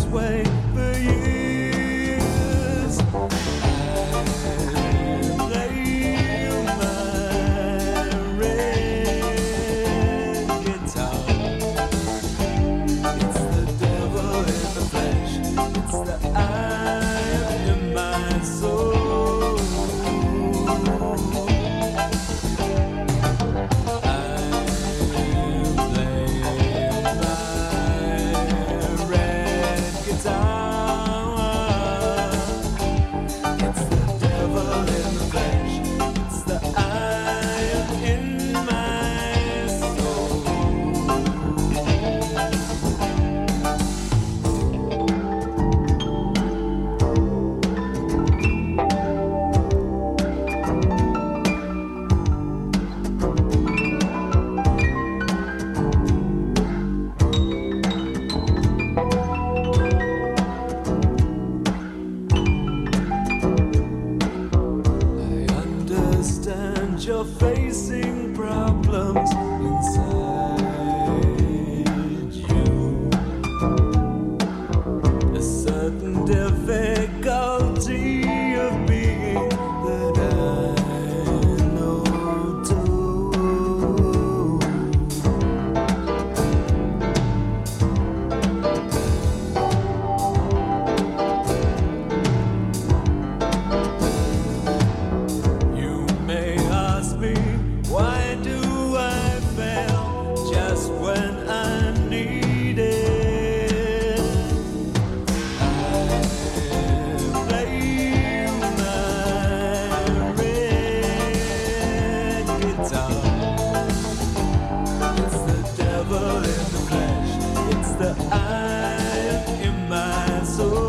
way for years. You're facing problems inside you, a certain difficulty of being that I know too. You may ask me, why do I fail just when I need it? I play my red guitar. It's the devil in the flesh. It's the iron in my soul.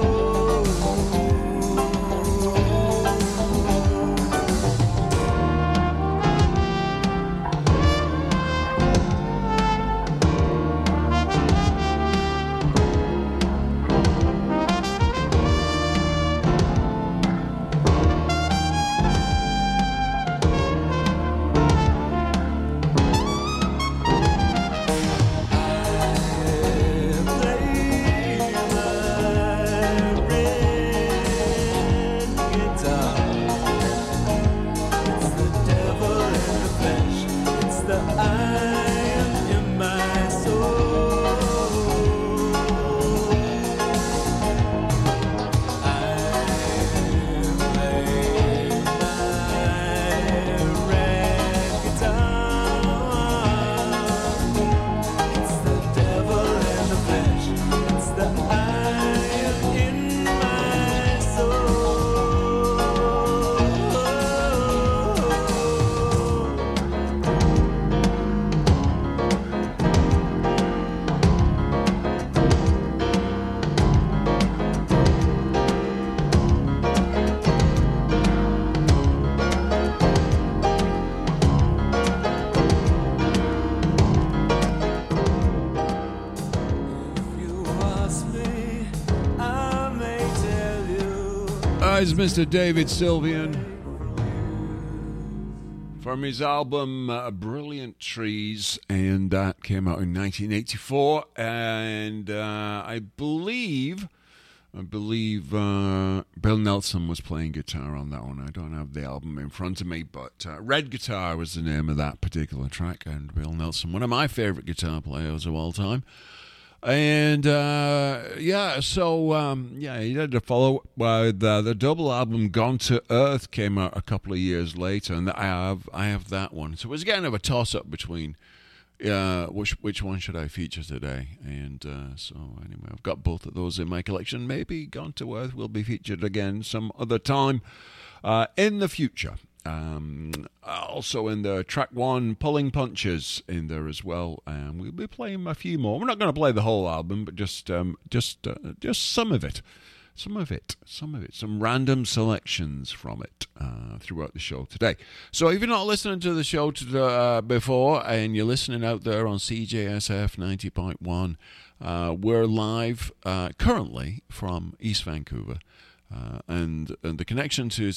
Is Mr. David Sylvian from his album Brilliant Trees, and that came out in 1984. And I believe Bill Nelson was playing guitar on that one. I don't have the album in front of me, but Red Guitar was the name of that particular track. And Bill Nelson, one of my favorite guitar players of all time. And he did a follow with the double album Gone to Earth came out a couple of years later, and I have that one. So it was kind of a toss up between which one should I feature today, and so anyway, I've got both of those in my collection. Maybe Gone to Earth will be featured again some other time in the future. Also in the track one, Pulling Punches in there as well. We'll be playing a few more. We're not going to play the whole album, but just some of it, some random selections from it throughout the show today. So if you're not listening to the show before and you're listening out there on CJSF 90.1, we're live currently from East Vancouver. And the connection to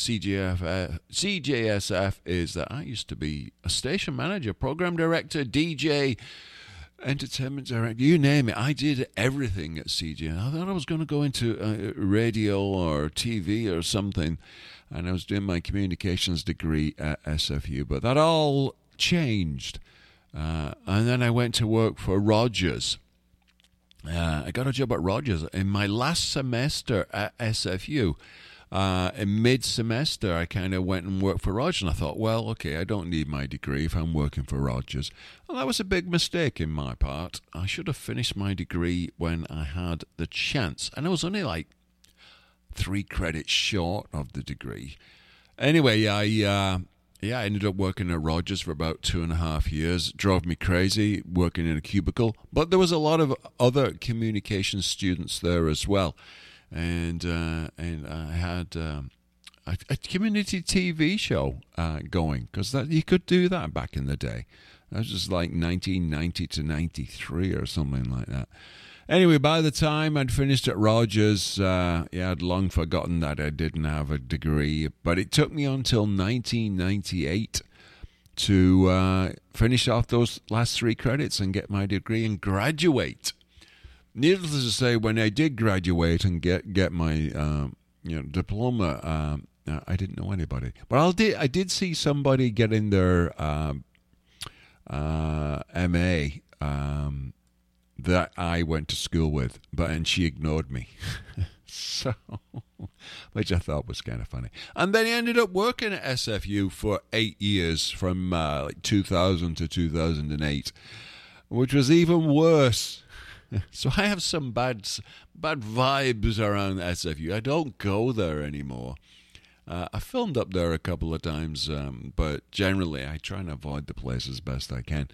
CJSF is that I used to be a station manager, program director, DJ, entertainment director, you name it. I did everything at CGN. I thought I was going to go into radio or TV or something, and I was doing my communications degree at SFU, but that all changed. And then I went to work for Rogers. I got a job at Rogers in my last semester at SFU. In mid-semester, I kind of went and worked for Rogers, and I thought, well, okay, I don't need my degree if I'm working for Rogers. And that was a big mistake in my part. I should have finished my degree when I had the chance, and I was only like 3 credits short of the degree. Anyway, I ended up working at Rogers for about 2.5 years. Drove me crazy working in a cubicle, but there was a lot of other communications students there as well. And I had a community TV show going, because you could do that back in the day. That was just like 1990 to 93 or something like that. Anyway, by the time I'd finished at Rogers, I'd long forgotten that I didn't have a degree. But it took me until 1998 to finish off those last 3 credits and get my degree and graduate. Needless to say, when I did graduate and get my diploma, I didn't know anybody. But I did see somebody getting their MA that I went to school with, and she ignored me. So, which I thought was kind of funny. And then he ended up working at SFU for 8 years, from 2000 to 2008, which was even worse. So I have some bad vibes around SFU. I don't go there anymore. I filmed up there a couple of times, but generally I try and avoid the place as best I can.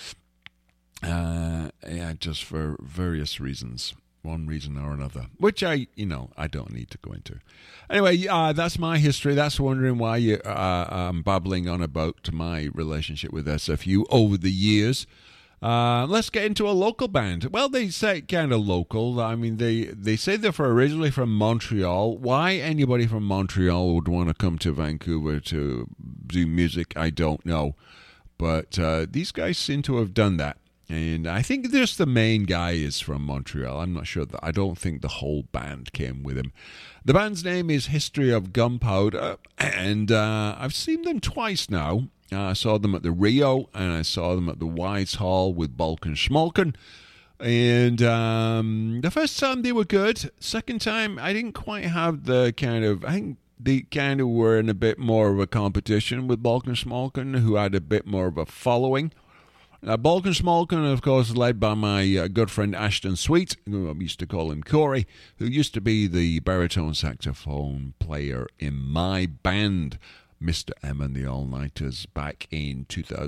Just for various reasons, one reason or another, which I don't need to go into. Anyway, that's my history. That's wondering why I'm babbling on about my relationship with SFU over the years. Let's get into a local band. Well, they say kind of local. I mean, they say they're originally from Montreal. Why anybody from Montreal would want to come to Vancouver to do music, I don't know. But these guys seem to have done that. And I think just the main guy is from Montreal. I'm not sure. I don't think the whole band came with him. The band's name is History of Gunpowder, and I've seen them twice now. I saw them at the Rio, and I saw them at the White Hall with Balkan Schmalken. And the first time they were good. Second time, I didn't quite have the kind of... I think they kind of were in a bit more of a competition with Balkan Schmalken, who had a bit more of a following. Balkan Schmalken, of course, led by my good friend Ashton Sweet, who I used to call him Corey, who used to be the baritone saxophone player in my band, Mr. M and the All-Nighters, back in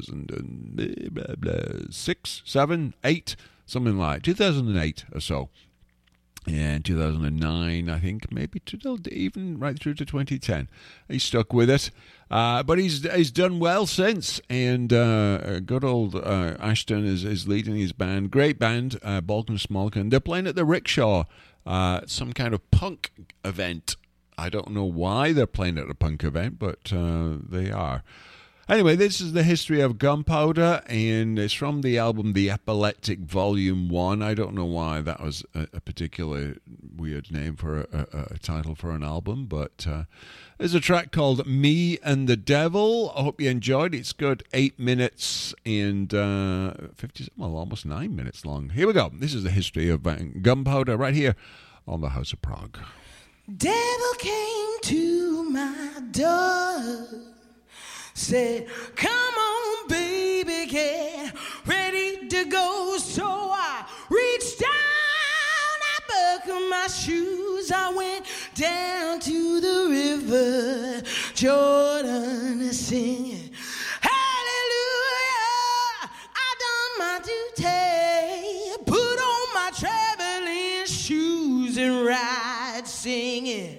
2006, 7, 8, something like 2008 or so. And 2009, I think, maybe even right through to 2010. He stuck with it. But he's done well since. And good old Ashton is leading his band. Great band, Balkan Schmalken. They're playing at the Rickshaw, some kind of punk event. I don't know why they're playing at a punk event, but they are. Anyway, this is the History of Gunpowder, and it's from the album The Epileptic Volume 1. I don't know why that was a particular weird name for a title for an album, but there's a track called Me and the Devil. I hope you enjoyed it. It's good, 8 minutes and almost 9 minutes long. Here we go. This is the History of Gunpowder right here on the House of Prague. Devil came to my door, said, come on, baby, get ready to go. So I reached down, I buckled my shoes. I went down to the river Jordan singing, hallelujah, I done my duty, put on my traveling shoes and ride singing.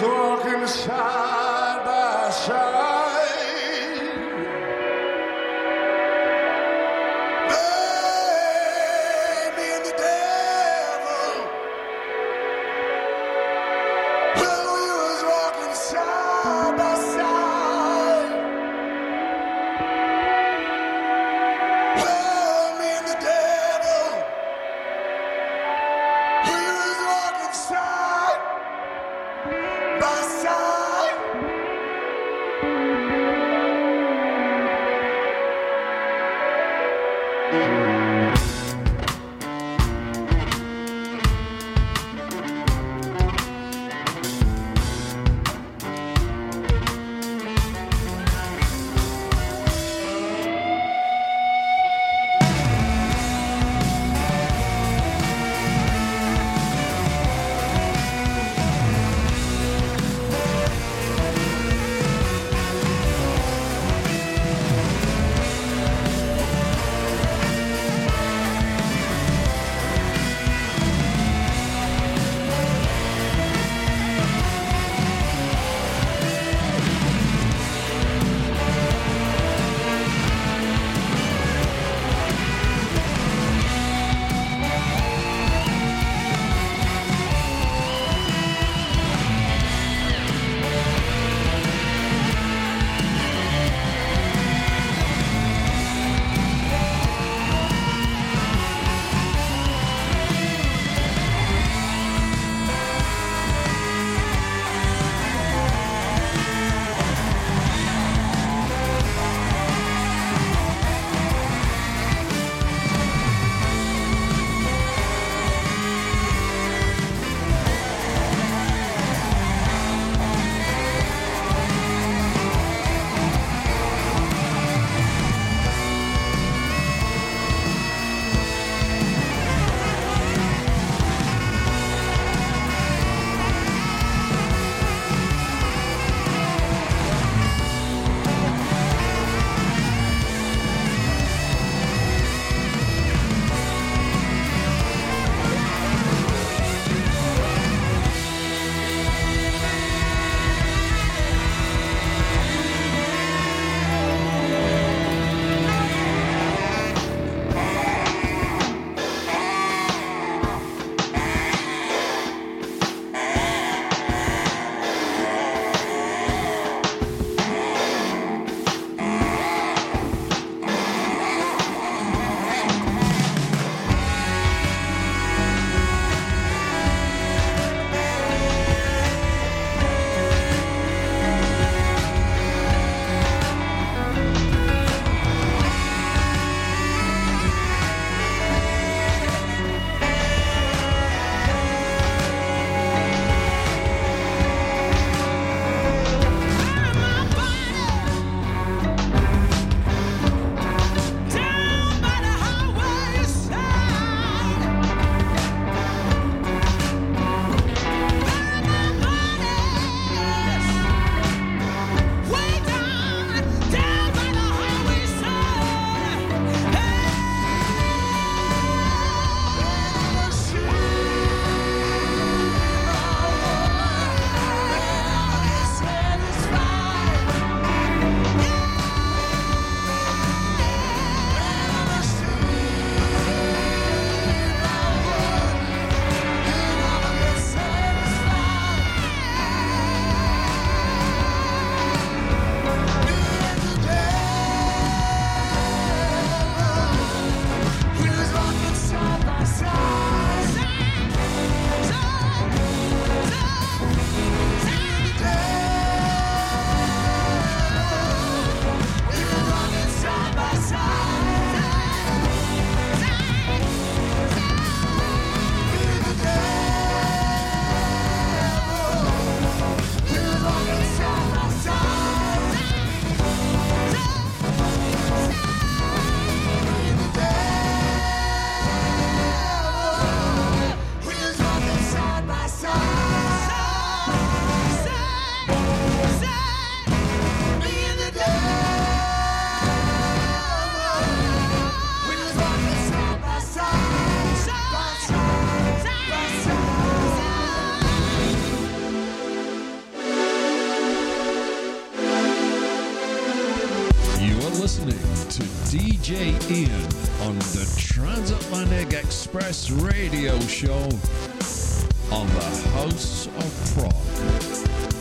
walking side by side. Me and the devil. Well, we was walking side by side. Well, me and the devil. We was walking side by side. DJ Ian on the Transatlantic Express radio show on the House of Prog.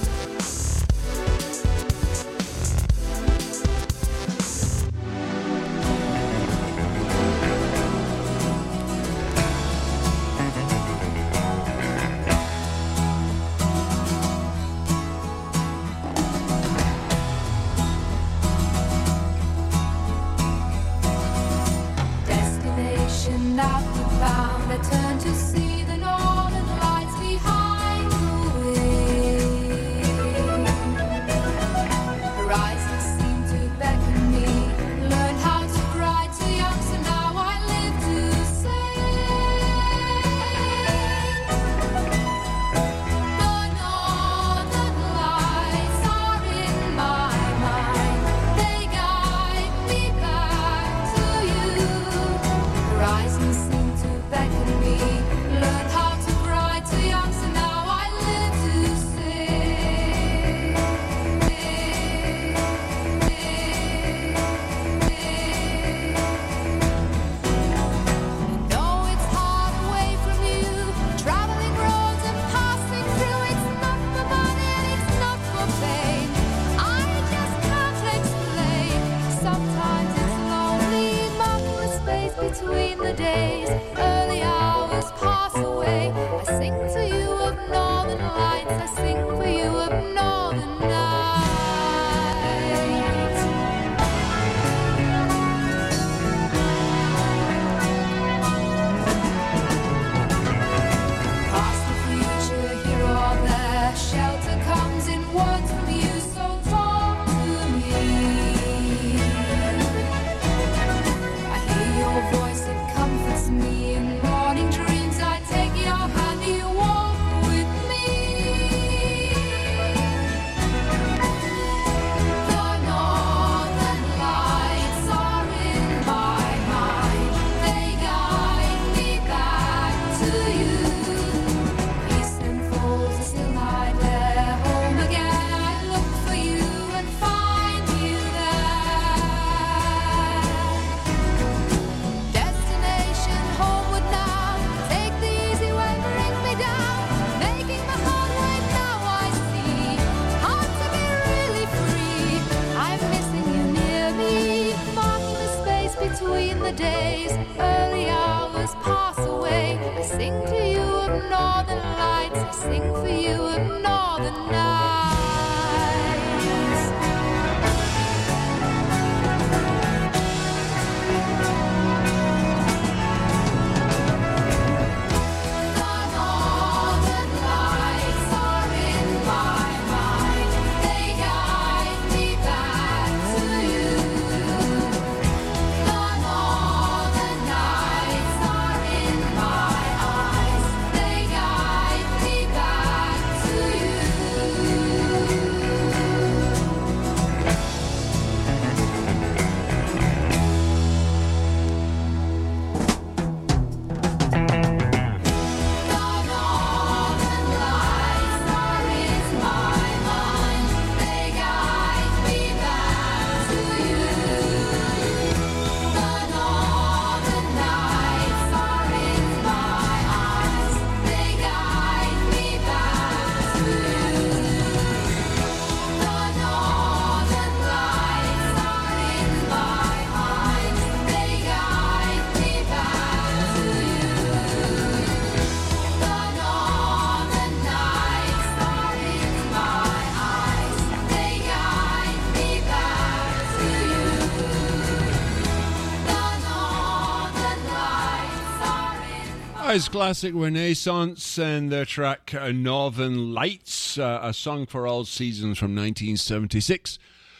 Classic Renaissance and their track Northern Lights, a song for all seasons from 1976.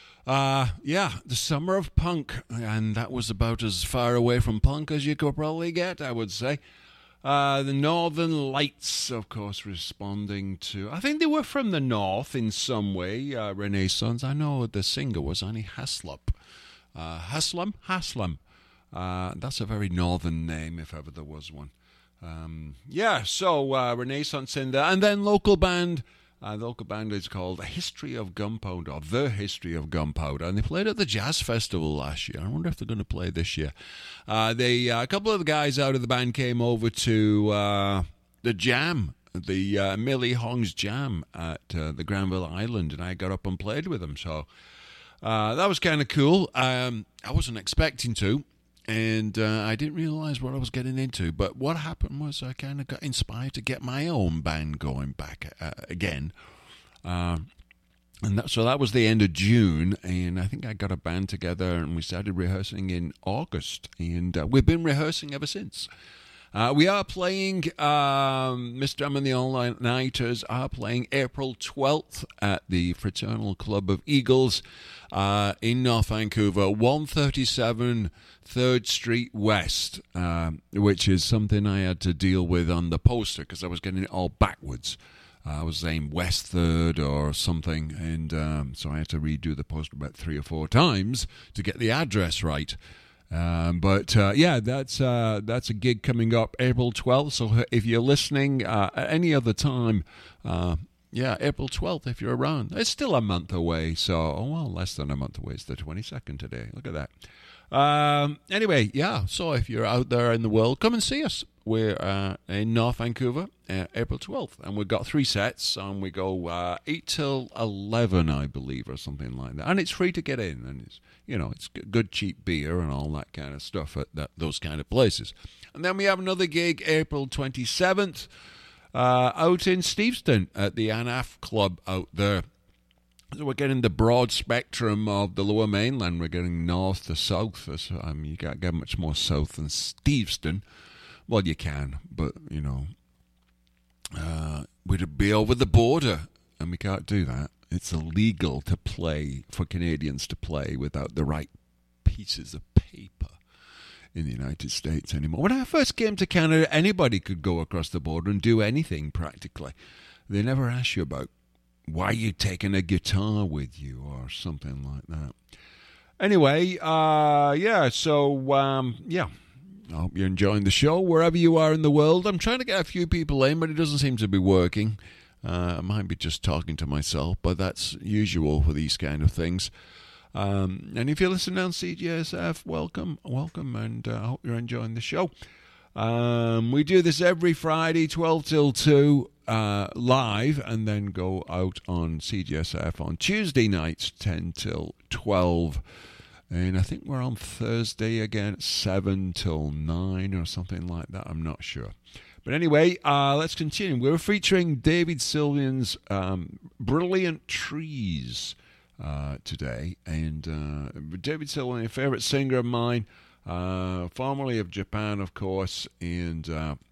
The summer of punk, and that was about as far away from punk as you could probably get, I would say. The Northern Lights, of course, responding to... I think they were from the north in some way, Renaissance. I know the singer was Annie Haslup. Haslam. That's a very northern name, if ever there was one. So Renaissance in there. And then local band The local band is called The History of Gunpowder, or The History of Gunpowder, and they played at the Jazz Festival last year. I wonder if they're going to play this year. A couple of the guys out of the band came over to the Jam, the Millie Hong's Jam at the Granville Island, and I got up and played with them. So that was kind of cool. I wasn't expecting to. And I didn't realise what I was getting into. But what happened was I kind of got inspired to get my own band going back again. So that was the end of June. And I think I got a band together and we started rehearsing in August. And we've been rehearsing ever since. We are playing, Mr. Drum and the All-Nighters are playing April 12th at the Fraternal Club of Eagles in North Vancouver, 137 3rd Street West, which is something I had to deal with on the poster because I was getting it all backwards. I was saying West 3rd or something, and so I had to redo the poster about 3 or 4 times to get the address right. That's a gig coming up April 12th. So if you're listening at any other time, April 12th, if you're around. It's still a month away, less than a month away. It's the 22nd today. Look at that. So if you're out there in the world, come and see us. We're in North Vancouver, April 12th, and we've got 3 sets, and we go 8 till 11, I believe, or something like that. And it's free to get in, and it's good cheap beer and all that kind of stuff at those kind of places. And then we have another gig April 27th out in Steveston at the ANAF Club out there. So we're getting the broad spectrum of the Lower Mainland. We're getting north to south. You can't get much more south than Steveston. Well, you can, but, we'd be over the border, and we can't do that. It's illegal to play, for Canadians to play without the right pieces of paper in the United States anymore. When I first came to Canada, anybody could go across the border and do anything practically. They never ask you about why you taking a guitar with you or something like that. Anyway, I hope you're enjoying the show wherever you are in the world. I'm trying to get a few people in, but it doesn't seem to be working. I might be just talking to myself, but that's usual for these kind of things. And if you're listening on CJSF, welcome, and I hope you're enjoying the show. We do this every Friday, 12 till 2, live, and then go out on CJSF on Tuesday nights, 10 till 12. And I think we're on Thursday again, 7 till 9 or something like that. I'm not sure. But anyway, let's continue. We're featuring David Sylvian's Brilliant Trees today. And David Sylvian, a favorite singer of mine, formerly of Japan, of course. And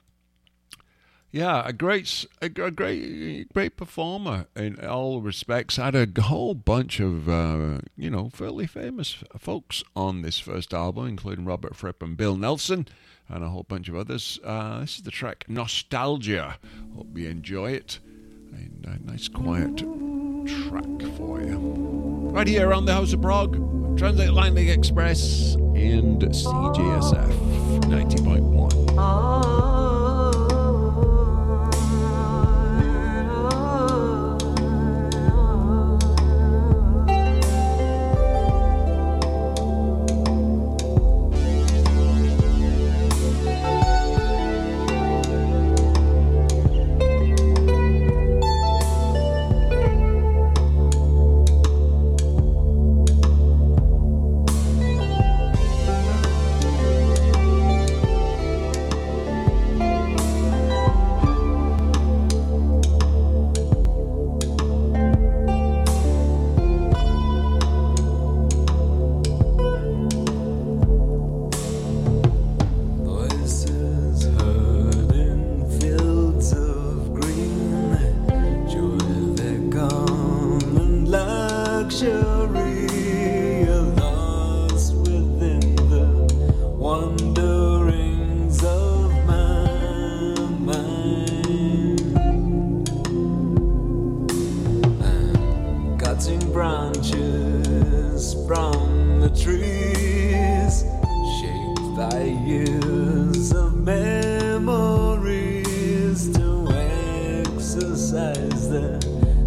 a great performer in all respects. Had a whole bunch of, fairly famous folks on this first album, including Robert Fripp and Bill Nelson, and a whole bunch of others. This is the track Nostalgia. Hope you enjoy it. And a nice quiet track for you. Right here on the House of Prog, Transatlantic Link Express and CJSF 90.1.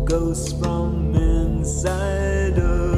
ghosts from inside of